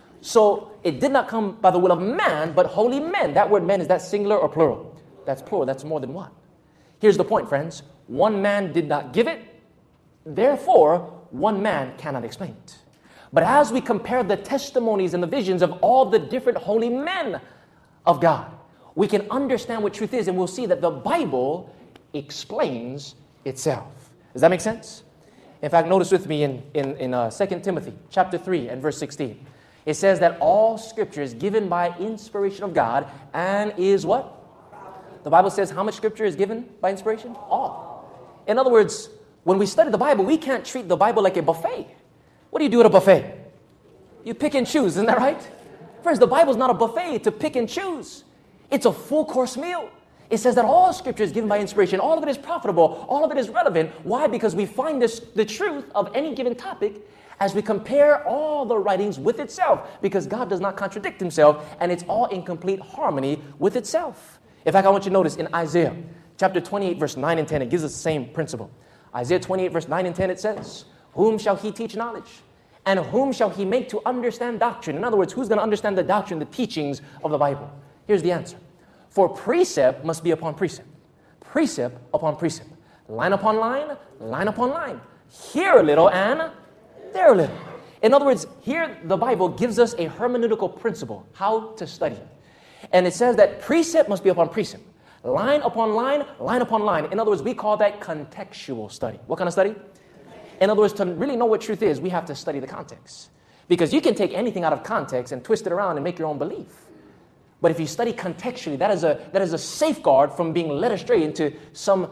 So it did not come by the will of man, but holy men. That word men, is that singular or plural? That's plural. That's more than one. Here's the point, friends. One man did not give it. Therefore, one man cannot explain it. But as we compare the testimonies and the visions of all the different holy men of God, we can understand what truth is, and we'll see that the Bible explains itself. Does that make sense? In fact, notice with me in 2 Timothy chapter 3 and verse 16. It says that all Scripture is given by inspiration of God and is what? The Bible says how much Scripture is given by inspiration? All. In other words, when we study the Bible, we can't treat the Bible like a buffet. What do you do at a buffet? You pick and choose, isn't that right? Friends, the Bible is not a buffet to pick and choose. It's a full course meal. It says that all Scripture is given by inspiration. All of it is profitable. All of it is relevant. Why? Because we find the truth of any given topic as we compare all the writings with itself, because God does not contradict himself, and it's all in complete harmony with itself. In fact, I want you to notice in Isaiah chapter 28, verse 9 and 10, it gives us the same principle. Isaiah 28, verse 9 and 10, it says, whom shall he teach knowledge? And whom shall he make to understand doctrine? In other words, who's going to understand the doctrine, the teachings of the Bible? Here's the answer. For precept must be upon precept. Precept upon precept. Line upon line, line upon line. Here a little and there a little. In other words, here the Bible gives us a hermeneutical principle, how to study. And it says that precept must be upon precept. Line upon line, line upon line. In other words, we call that contextual study. What kind of study? In other words, to really know what truth is, we have to study the context. Because you can take anything out of context and twist it around and make your own belief. But if you study contextually, that is a safeguard from being led astray into some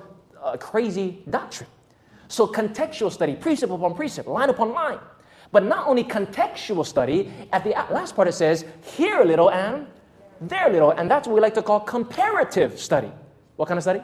crazy doctrine. So contextual study, precept upon precept, line upon line. But not only contextual study, at the last part it says, here a little and there a little. And that's what we like to call comparative study. What kind of study?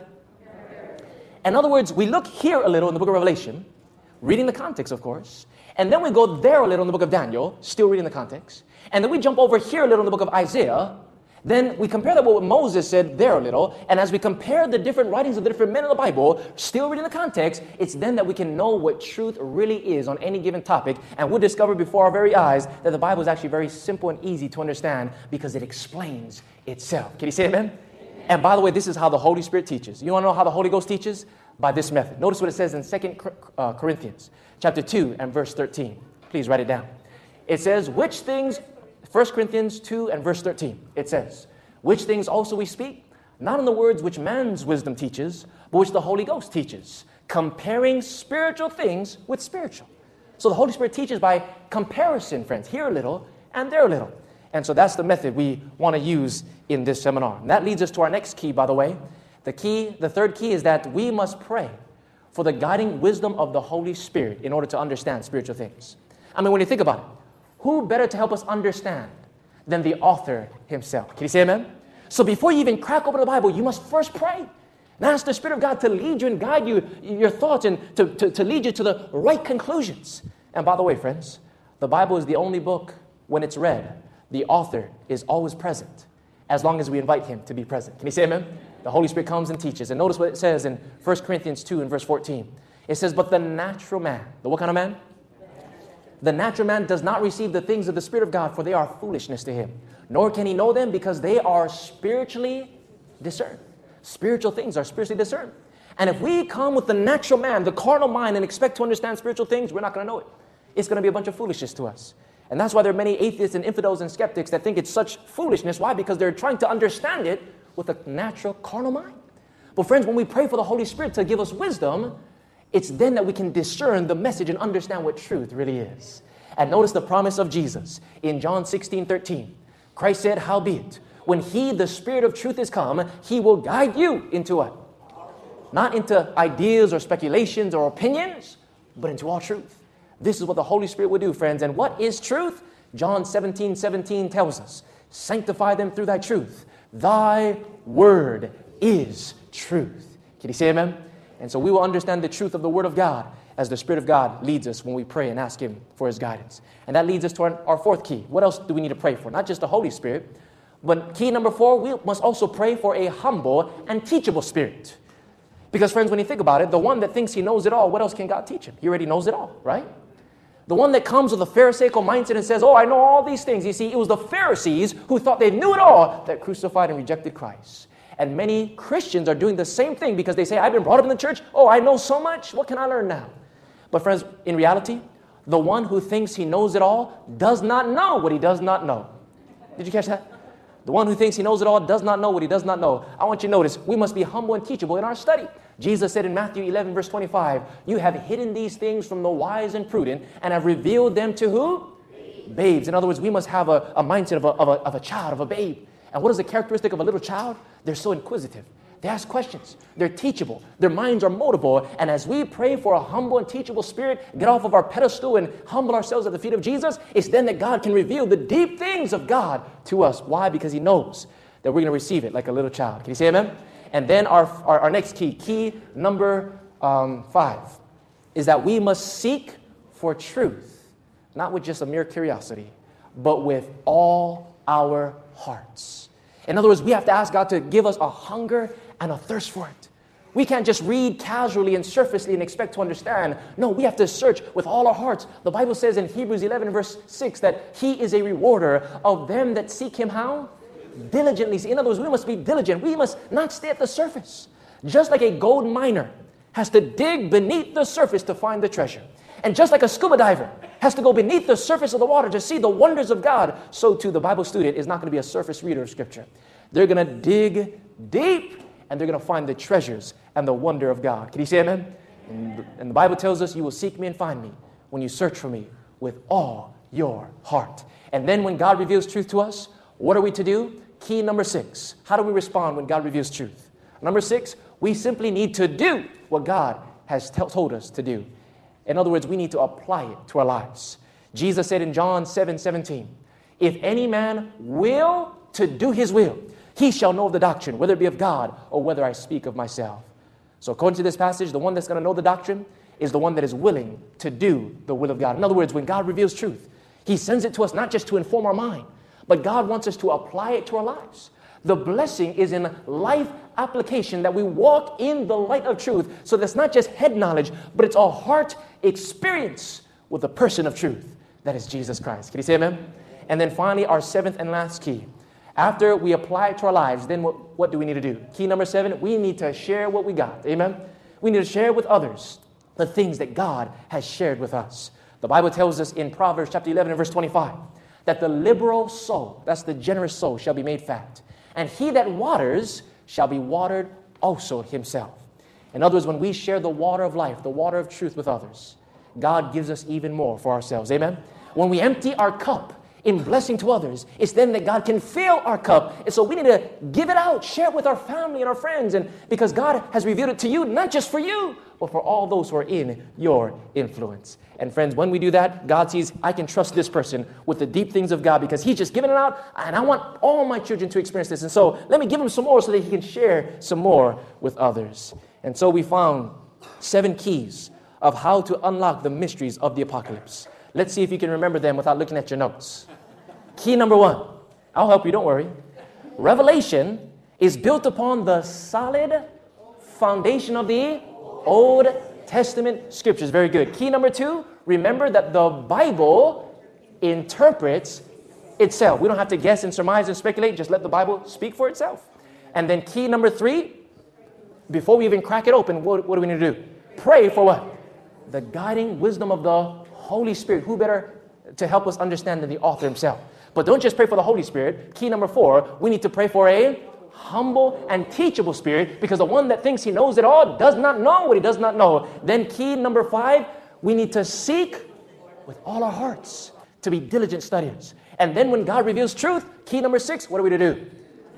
In other words, we look here a little in the book of Revelation, reading the context, of course. And then we go there a little in the book of Daniel, still reading the context. And then we jump over here a little in the book of Isaiah. Then we compare that with what Moses said there a little. And as we compare the different writings of the different men of the Bible, still reading the context, it's then that we can know what truth really is on any given topic. And we'll discover before our very eyes that the Bible is actually very simple and easy to understand because it explains itself. Can you say amen? And by the way, this is how the Holy Spirit teaches. You want to know how the Holy Ghost teaches? By this method. Notice what it says in 2 Corinthians chapter 2 and verse 13. Please write it down. It says, which things... 1 Corinthians 2 and verse 13, it says, which things also we speak, not in the words which man's wisdom teaches, but which the Holy Ghost teaches, comparing spiritual things with spiritual. So the Holy Spirit teaches by comparison, friends, here a little and there a little. And so that's the method we want to use in this seminar. And that leads us to our next key, by the way. The third key is that we must pray for the guiding wisdom of the Holy Spirit in order to understand spiritual things. I mean, when you think about it, who better to help us understand than the author himself? Can you say amen? So before you even crack open the Bible, you must first pray. And ask the Spirit of God to lead you and guide you, your thoughts, and to lead you to the right conclusions. And by the way, friends, the Bible is the only book, when it's read, the author is always present, as long as we invite him to be present. Can you say amen? The Holy Spirit comes and teaches. And notice what it says in 1 Corinthians 2 and verse 14. It says, but the natural man, the what kind of man? The natural man does not receive the things of the Spirit of God, for they are foolishness to him. Nor can he know them, because they are spiritually discerned. Spiritual things are spiritually discerned. And if we come with the natural man, the carnal mind, and expect to understand spiritual things, we're not going to know it. It's going to be a bunch of foolishness to us. And that's why there are many atheists and infidels and skeptics that think it's such foolishness. Why? Because they're trying to understand it with a natural carnal mind. But friends, when we pray for the Holy Spirit to give us wisdom, it's then that we can discern the message and understand what truth really is. And notice the promise of Jesus in John 16:13. Christ said, howbeit, when he, the Spirit of truth, is come, he will guide you into what? Not into ideas or speculations or opinions, but into all truth. This is what the Holy Spirit will do, friends. And what is truth? John 17:17 tells us, sanctify them through thy truth. Thy word is truth. Can you say amen? And so we will understand the truth of the Word of God as the Spirit of God leads us when we pray and ask Him for His guidance. And that leads us to our fourth key. What else do we need to pray for? Not just the Holy Spirit, but key number 4, we must also pray for a humble and teachable spirit. Because friends, when you think about it, the one that thinks he knows it all, what else can God teach him? He already knows it all, right? The one that comes with a Pharisaical mindset and says, oh, I know all these things. You see, it was the Pharisees who thought they knew it all that crucified and rejected Christ. And many Christians are doing the same thing because they say, I've been brought up in the church. Oh, I know so much. What can I learn now? But friends, in reality, the one who thinks he knows it all does not know what he does not know. Did you catch that? The one who thinks he knows it all does not know what he does not know. I want you to notice, we must be humble and teachable in our study. Jesus said in Matthew 11, verse 25, you have hidden these things from the wise and prudent and have revealed them to who? Babes. In other words, we must have a mindset of a child, of a babe. And what is the characteristic of a little child? They're so inquisitive. They ask questions. They're teachable. Their minds are moldable. And as we pray for a humble and teachable spirit, get off of our pedestal and humble ourselves at the feet of Jesus, it's then that God can reveal the deep things of God to us. Why? Because He knows that we're going to receive it like a little child. Can you say amen? And then our next key number 5, is that we must seek for truth, not with just a mere curiosity, but with all our hearts. In other words, we have to ask God to give us a hunger and a thirst for it. We can't just read casually and surfacely and expect to understand. No, we have to search with all our hearts. The Bible says in Hebrews 11 verse 6 that He is a rewarder of them that seek Him how? Diligently. In other words, we must be diligent. We must not stay at the surface. Just like a gold miner has to dig beneath the surface to find the treasure. And just like a scuba diver has to go beneath the surface of the water to see the wonders of God, so too the Bible student is not going to be a surface reader of Scripture. They're going to dig deep and they're going to find the treasures and the wonder of God. Can you say amen? And the Bible tells us, you will seek me and find me when you search for me with all your heart. And then when God reveals truth to us, what are we to do? Key number 6. How do we respond when God reveals truth? Number 6, we simply need to do what God has told us to do. In other words, we need to apply it to our lives. Jesus said in John 7:17, if any man will to do His will, he shall know of the doctrine, whether it be of God or whether I speak of myself. So according to this passage, the one that's going to know the doctrine is the one that is willing to do the will of God. In other words, when God reveals truth, He sends it to us not just to inform our mind, but God wants us to apply it to our lives. The blessing is in life application, that we walk in the light of truth. So that's not just head knowledge, but it's a heart experience with the person of truth. That is Jesus Christ. Can you say amen? And then finally, our 7th and last key. After we apply it to our lives, then what do we need to do? Key number 7, we need to share what we got. Amen? We need to share with others the things that God has shared with us. The Bible tells us in Proverbs chapter 11 and verse 25, that the liberal soul, that's the generous soul, shall be made fat. And he that waters shall be watered also himself. In other words, when we share the water of life, the water of truth with others, God gives us even more for ourselves. Amen? When we empty our cup in blessing to others, it's then that God can fill our cup. And so we need to give it out, share it with our family and our friends. And because God has revealed it to you, not just for you, but for all those who are in your influence. And friends, when we do that, God sees, I can trust this person with the deep things of God because he's just giving it out. And I want all my children to experience this. And so let me give him some more so that he can share some more with others. And so we found 7 keys of how to unlock the mysteries of the apocalypse. Let's see if you can remember them without looking at your notes. Key number 1. I'll help you, don't worry. Revelation is built upon the solid foundation of the Old Testament scriptures. Very good. Key number 2, remember that the Bible interprets itself. We don't have to guess and surmise and speculate. Just let the Bible speak for itself. And then key number 3, before we even crack it open, what do we need to do? Pray for what? The guiding wisdom of the Holy Spirit. Who better to help us understand than the author himself? But don't just pray for the Holy Spirit. Key number 4, we need to pray for a humble and teachable spirit, because the one that thinks he knows it all does not know what he does not know. Then key number 5, we need to seek with all our hearts, to be diligent studiers. And then when God reveals truth, key number 6, what are we to do?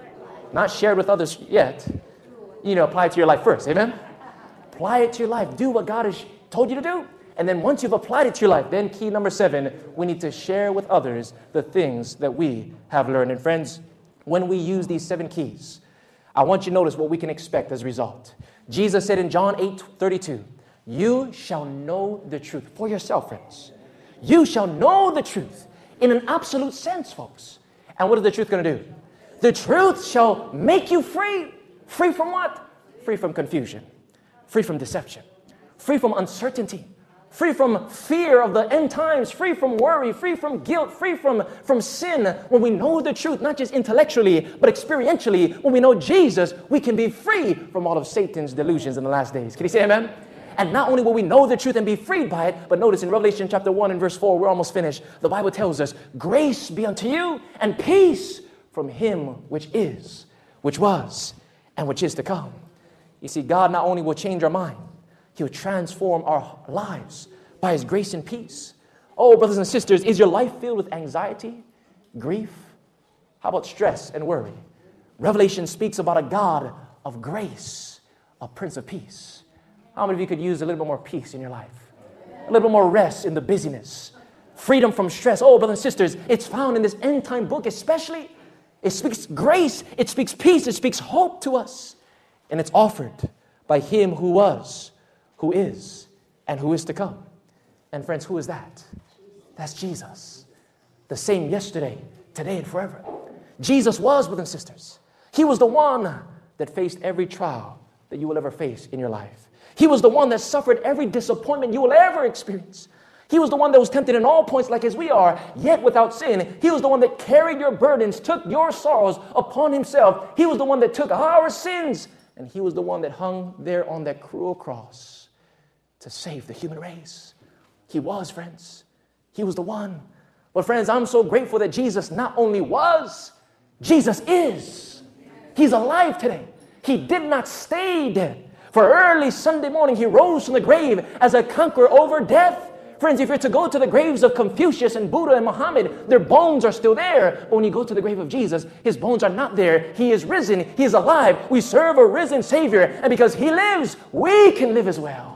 Not share it with others yet. Apply it to your life first. Amen? Apply it to your life. Do what God has told you to do. And then once you've applied it to your life, then key number 7, we need to share with others the things that we have learned. And friends, when we use these 7 keys, I want you to notice what we can expect as a result. Jesus said in John 8:32, you shall know the truth for yourself, friends. You shall know the truth in an absolute sense, folks. And what is the truth going to do? The truth shall make you free. Free from what? Free from confusion. Free from deception. Free from uncertainty. Free from fear of the end times, free from worry, free from guilt, free from sin. When we know the truth, not just intellectually, but experientially, when we know Jesus, we can be free from all of Satan's delusions in the last days. Can you say amen? And not only will we know the truth and be freed by it, but notice in Revelation chapter 1 and verse 4, we're almost finished. The Bible tells us, grace be unto you and peace from him which is, which was, and which is to come. You see, God not only will change our mind, he will transform our lives by his grace and peace. Oh, brothers and sisters, is your life filled with anxiety, grief? How about stress and worry? Revelation speaks about a God of grace, a Prince of Peace. How many of you could use a little bit more peace in your life? A little bit more rest in the busyness. Freedom from stress. Oh, brothers and sisters, it's found in this end time book especially. It speaks grace, it speaks peace, it speaks hope to us. And it's offered by him who was, who is, and who is to come. And friends, who is that? That's Jesus. The same yesterday, today, and forever. Jesus was, brothers and sisters. He was the one that faced every trial that you will ever face in your life. He was the one that suffered every disappointment you will ever experience. He was the one that was tempted in all points like as we are, yet without sin. He was the one that carried your burdens, took your sorrows upon himself. He was the one that took our sins. And he was the one that hung there on that cruel cross to save the human race. He was, friends. He was the one. But friends, I'm so grateful that Jesus not only was, Jesus is. He's alive today. He did not stay dead. For early Sunday morning, he rose from the grave as a conqueror over death. Friends, if you're to go to the graves of Confucius and Buddha and Muhammad, their bones are still there. But when you go to the grave of Jesus, his bones are not there. He is risen. He is alive. We serve a risen Savior. And because he lives, we can live as well.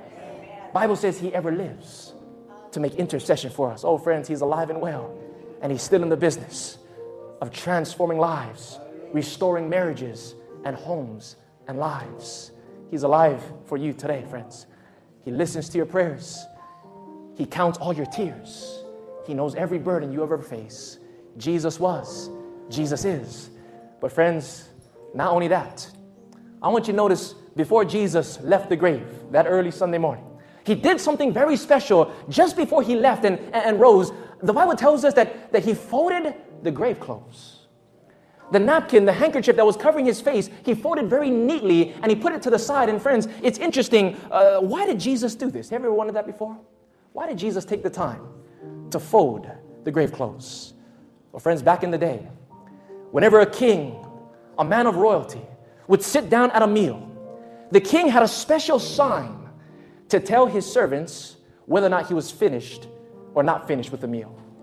Bible says he ever lives to make intercession for us. Oh, friends, he's alive and well. And he's still in the business of transforming lives, restoring marriages and homes and lives. He's alive for you today, friends. He listens to your prayers. He counts all your tears. He knows every burden you ever face. Jesus was. Jesus is. But friends, not only that, I want you to notice before Jesus left the grave that early Sunday morning, he did something very special just before he left and rose. The Bible tells us that he folded the grave clothes. The napkin, the handkerchief that was covering his face, he folded very neatly and he put it to the side. And friends, it's interesting. Why did Jesus do this? Have you ever wondered that before? Why did Jesus take the time to fold the grave clothes? Well, friends, back in the day, whenever a king, a man of royalty, would sit down at a meal, the king had a special sign to tell his servants whether or not he was finished or not finished with the meal.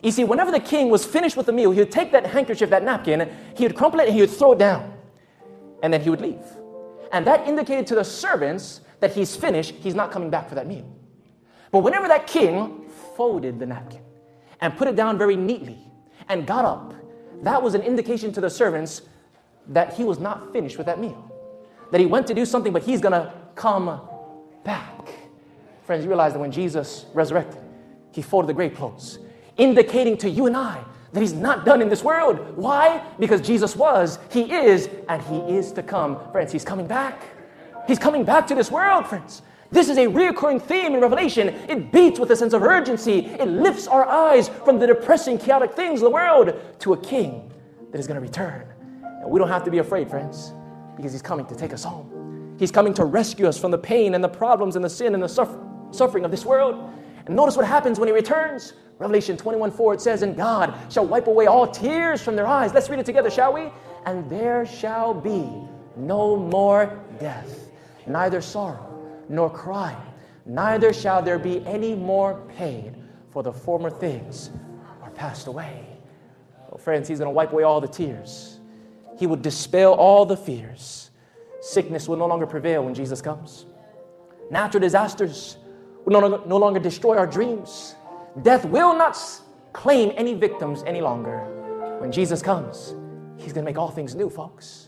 You see, whenever the king was finished with the meal, he would take that handkerchief, that napkin, he would crumple it and he would throw it down. And then he would leave. And that indicated to the servants that he's finished, he's not coming back for that meal. But whenever that king folded the napkin and put it down very neatly and got up, that was an indication to the servants that he was not finished with that meal. That he went to do something, but he's going to come back. Friends, you realize that when Jesus resurrected, he folded the grave clothes, indicating to you and I that he's not done in this world. Why? Because Jesus was, he is, and he is to come. Friends, he's coming back. He's coming back to this world, friends. This is a recurring theme in Revelation. It beats with a sense of urgency. It lifts our eyes from the depressing, chaotic things of the world to a king that is going to return. And we don't have to be afraid, friends, because he's coming to take us home. He's coming to rescue us from the pain and the problems and the sin and the suffering of this world. And notice what happens when he returns. Revelation 21:4, it says, "And God shall wipe away all tears from their eyes." Let's read it together, shall we? "And there shall be no more death, neither sorrow, nor crying, neither shall there be any more pain, for the former things are passed away." Oh, friends, he's going to wipe away all the tears. He will dispel all the fears. Sickness will no longer prevail when Jesus comes. Natural disasters will no longer destroy our dreams. Death will not claim any victims any longer. When Jesus comes, he's going to make all things new, folks.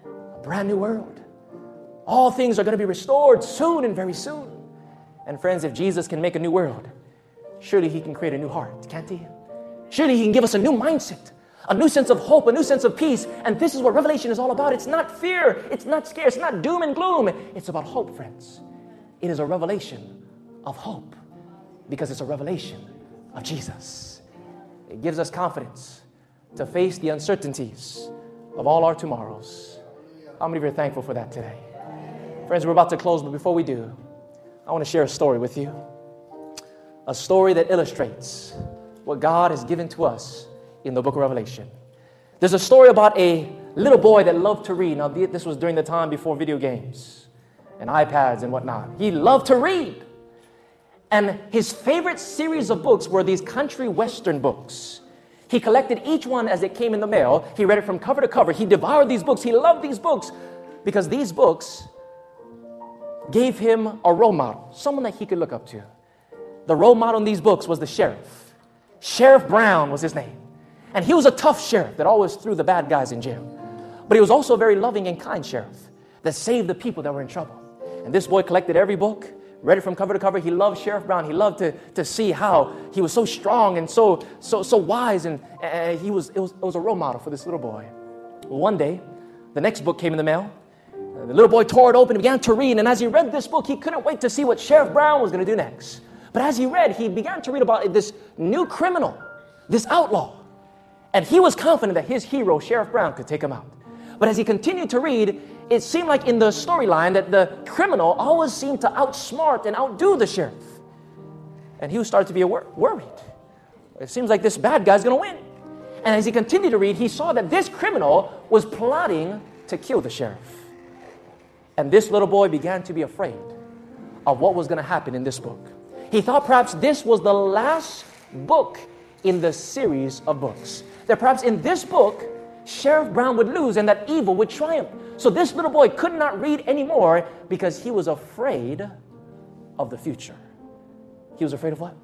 A brand new world. All things are going to be restored soon and very soon. And friends, if Jesus can make a new world, surely he can create a new heart, can't he? Surely he can give us a new mindset, a new sense of hope, a new sense of peace. And this is what Revelation is all about. It's not fear. It's not scare. It's not doom and gloom. It's about hope, friends. It is a revelation of hope because it's a revelation of Jesus. It gives us confidence to face the uncertainties of all our tomorrows. How many of you are thankful for that today? Friends, we're about to close, but before we do, I want to share a story with you. A story that illustrates what God has given to us in the book of Revelation. There's a story about a little boy that loved to read. Now, this was during the time before video games and iPads and whatnot. He loved to read. And his favorite series of books were these country western books. He collected each one as it came in the mail. He read it from cover to cover. He devoured these books. He loved these books because these books gave him a role model, someone that he could look up to. The role model in these books was the sheriff. Sheriff Brown was his name. And he was a tough sheriff that always threw the bad guys in jail. But he was also a very loving and kind sheriff that saved the people that were in trouble. And this boy collected every book, read it from cover to cover. He loved Sheriff Brown. He loved to see how he was so strong and so wise. And it was a role model for this little boy. One day, the next book came in the mail. The little boy tore it open and began to read. And as he read this book, he couldn't wait to see what Sheriff Brown was going to do next. But as he read, he began to read about this new criminal, this outlaw. And he was confident that his hero, Sheriff Brown, could take him out. But as he continued to read, it seemed like in the storyline that the criminal always seemed to outsmart and outdo the sheriff. And he started to be worried. It seems like this bad guy's going to win. And as he continued to read, he saw that this criminal was plotting to kill the sheriff. And this little boy began to be afraid of what was going to happen in this book. He thought perhaps this was the last book in the series of books. That perhaps in this book, Sheriff Brown would lose and that evil would triumph. So this little boy could not read anymore because he was afraid of the future. He was afraid of what?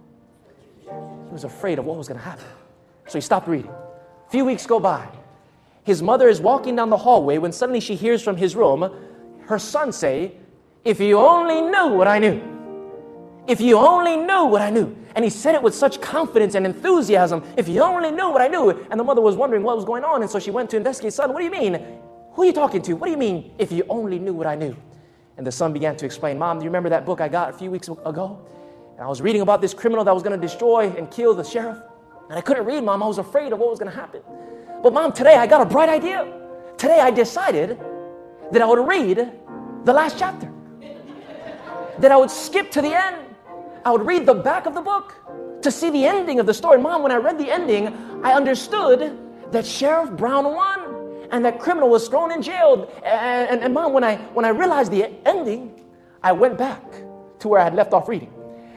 He was afraid of what was going to happen. So he stopped reading. A few weeks go by. His mother is walking down the hallway when suddenly she hears from his room her son say, "If you only knew what I knew. If you only knew what I knew." And he said it with such confidence and enthusiasm. If you only knew what I knew. And the mother was wondering what was going on. And so she went to investigate. "Son, what do you mean? Who are you talking to? What do you mean, if you only knew what I knew?" And the son began to explain, "Mom, do you remember that book I got a few weeks ago? And I was reading about this criminal that was going to destroy and kill the sheriff. And I couldn't read, Mom. I was afraid of what was going to happen. But Mom, today I got a bright idea. Today I decided that I would read the last chapter. That I would skip to the end. I would read the back of the book to see the ending of the story. Mom, when I read the ending, I understood that Sheriff Brown won and that criminal was thrown in jail. And Mom, when I realized the ending, I went back to where I had left off reading.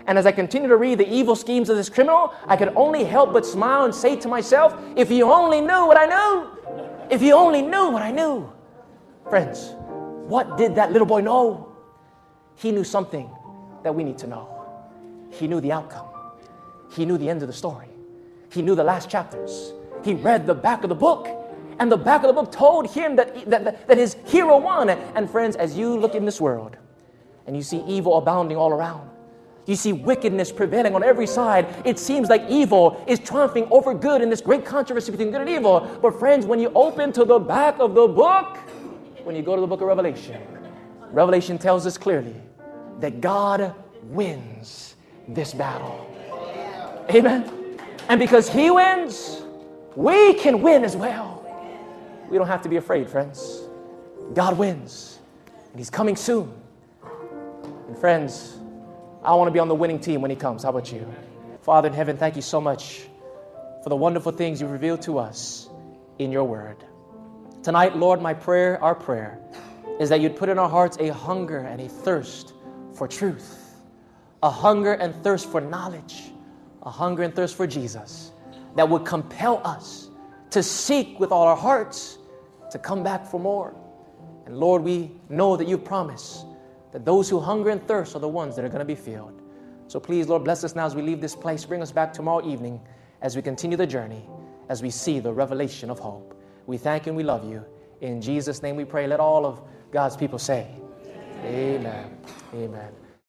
And as I continue to read the evil schemes of this criminal, I could only help but smile and say to myself, if you only knew what I knew. If you only knew what I knew. Friends, what did that little boy know? He knew something that we need to know. He knew the outcome. He knew the end of the story. He knew the last chapters. He read the back of the book, and the back of the book told him that his hero won. And friends, as you look in this world and you see evil abounding all around, you see wickedness prevailing on every side, it seems like evil is triumphing over good in this great controversy between good and evil. But friends, when you open to the back of the book, when you go to the book of Revelation, Revelation tells us clearly that God wins this battle. Amen. And because He wins, we can win as well. We don't have to be afraid, friends. God wins, and He's coming soon. And friends, I want to be on the winning team when He comes. How about you? Father in heaven, thank you so much for the wonderful things you've revealed to us in your word. Tonight, Lord, our prayer is that you'd put in our hearts a hunger and a thirst for truth, a hunger and thirst for knowledge, a hunger and thirst for Jesus that would compel us to seek with all our hearts to come back for more. And Lord, we know that you promise that those who hunger and thirst are the ones that are going to be filled. So please, Lord, bless us now as we leave this place. Bring us back tomorrow evening as we continue the journey, as we see the revelation of hope. We thank you and we love you. In Jesus' name we pray. Let all of God's people say, Amen. Amen.